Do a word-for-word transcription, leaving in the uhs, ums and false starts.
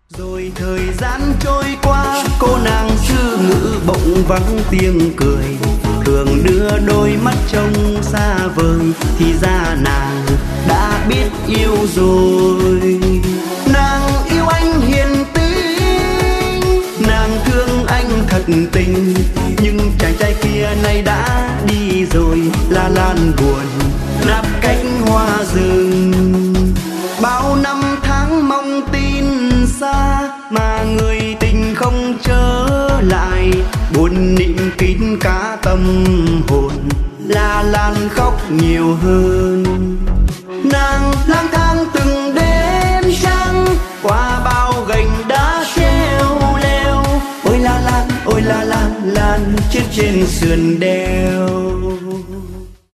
Rồi thời gian trôi qua, cô nàng sư ngữ bỗng vắng tiếng cười. Thường đưa đôi mắt trông xa vời, thì ra nàng đã biết yêu rồi. Nàng yêu anh hiền tính, nàng thương anh thật tình. Nhưng chàng trai kia nay đã đi rồi, là lan buồn nắp cánh hoa rừng. Bao năm tháng mong tin xa, mà người tình không trở lại. Buồn niệm kín cả tâm hồn, là lan khóc nhiều hơn. Nàng lang thang từng đêm trăng, qua bao gành đá treo leo. Ôi la lan, ôi la lan, lan chết trên sườn đèo.